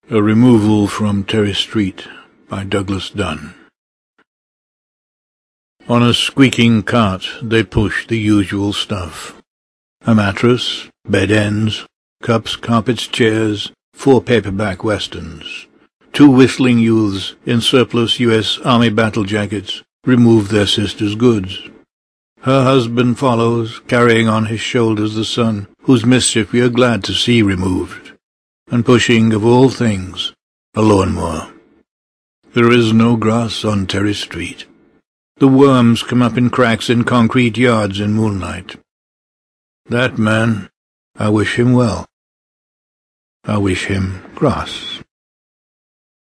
A Removal from Terry Street by Douglas Dunn. On a squeaking cart they push the usual stuff. A mattress, bed ends, cups, carpets, chairs, 4 paperback westerns. 2 whistling youths in surplus U.S. Army battle jackets remove their sister's goods. Her husband follows, carrying on his shoulders the son, whose mischief we are glad to see removed, and pushing, of all things, a lawnmower. There is no grass on Terry Street. The worms come up in cracks in concrete yards in moonlight. That man, I wish him well. I wish him grass.